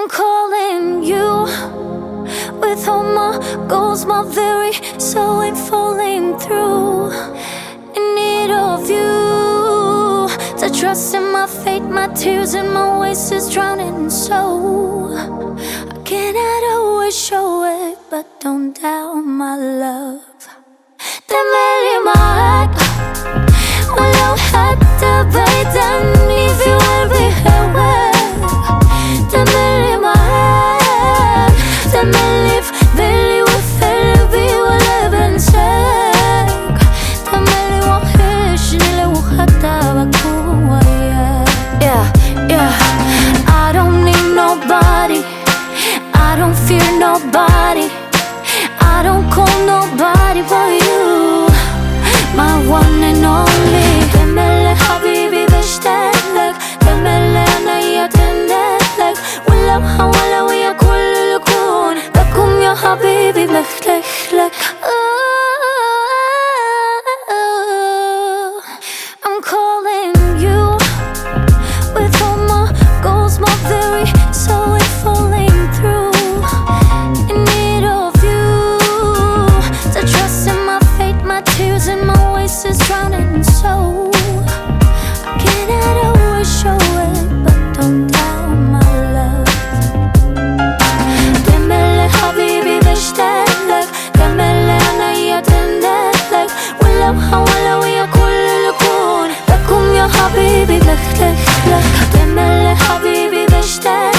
I'm calling you with all my goals, my very soul ain't falling through. In need of you to trust in my fate, my tears and my waste is drowning. So I cannot always show it, but don't doubt my love. تملي معاك ولو حتى بعيد عني في قلبي هواك. تملي معاك تملي في بالي وفي قلبي ولا بنساك. تملي وحشني لو حتى بكون وياك. I don't need nobody, I don't fear nobody, I don't call nobody but you, my one and only. كمل حبيبي بشتاق لك، كمل عينيا تندهلك، ولو حاول ويا كل الكون بكون يا حبيبي بخلخلك. I'm calling you with all my goals, my very soul ain't falling through. In need of you to trust in my fate, my tears and my waste is drowning. So I cannot always show it, but don't doubt my love. كمل حبيبي بشتاق لك، كمل عينيا تندهلك، ولو حاول ويا كل الكون بكون يا حبيبي بخلخلك. كمل حبيبي بشتاق